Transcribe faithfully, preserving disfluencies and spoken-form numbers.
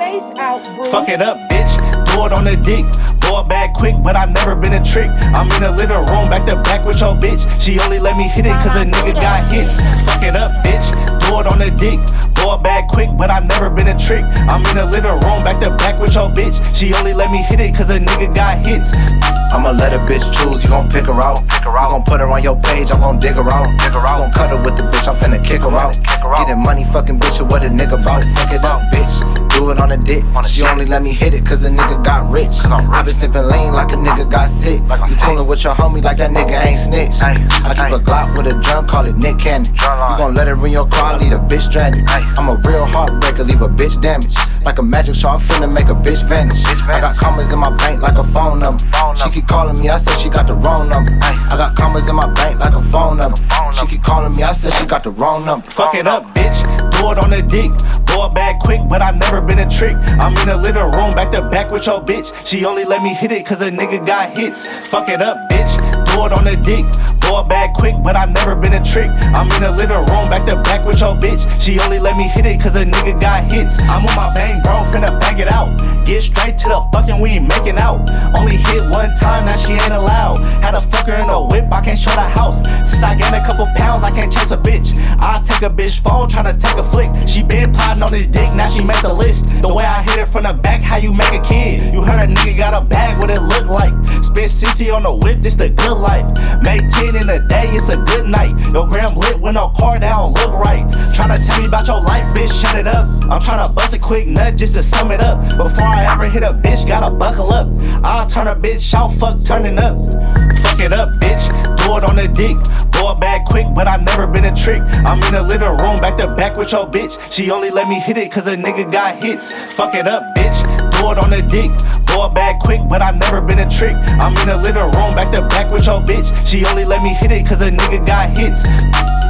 face out, Bruce. Fuck it up, bitch. Do it on the dick. Blow it back quick, but I never been a trick. I'm in the living room, back to back with your bitch. She only let me hit it cause a nigga got hits. Fuck it up, bitch. Do it on the dick. Blow it back quick, but I never been a trick. I'm in the living room, back to back with your bitch. She only let me hit it cause a nigga got hits. I'ma let a bitch choose, you gon' pick her out. You gon' put her on your page, I'm gon' dig her out. You gon' cut her with the bitch, I'm finna kick her out. Getting money, fucking bitch, what a nigga bout. Fuck it up, bitch. Do it on the dick. She only let me hit it cause a nigga got rich. I been sippin' lean like a nigga got sick. You coolin' with your homie like that nigga ain't snitch. I keep a Glock with a drum, call it Nick Cannon. You gon' let her in your car, leave a bitch stranded. I'm a real heartbreaker, leave a bitch damaged. Like a magic show, I'm finna make a bitch vanish. I got commas in my bank like a phone number. She keep calling me, I said she got the wrong number. I got commas in my bank like a phone number. She keep calling me, I said she got the wrong number. Fuck it up, bitch. Do it on the dick. Blow it back quick, but I never been a trick. I'm in the living room, back to back with your bitch. She only let me hit it cause a nigga got hits. Fuck it up, bitch. Do it on the dick. Blow it back quick, but I never been a trick. I'm in the living room, back to back with your bitch. She only let me hit it cause a nigga got hits. I'm on my bang, bro, finna bang it out. Get straight to the fucking, we ain't making out. Only hit one time, now she ain't allowed. Had a fucker in a whip, I can't show the house. Since I gained a couple pounds, I can't chase a bitch. I take a bitch phone, tryna take a flick. She been plotting on this dick, now she make the list. The way I hit it from the back, how you make a kid. You heard a nigga got a bag, what it look like. Spent sixty on the whip, this the good life. Made ten in a day, it's a good night. Your gram lit with no car, that don't look right. Tryna tell me about your life, bitch, shut it up. I'm tryna bust a quick nut just to sum it up. Before I ever hit a bitch, gotta buckle up. I'll turn a bitch out, fuck turning up. Fuck it up, bitch. Do it on the dick. Blow it back quick, but I never been a trick. I'm in the living room, back to back with your bitch. She only let me hit it cause a nigga got hits. Fuck it up, bitch. Do it on the dick. Blow it back quick, but I never been a trick. I'm in the living room, back to back with your bitch. She only let me hit it cause a nigga got hits.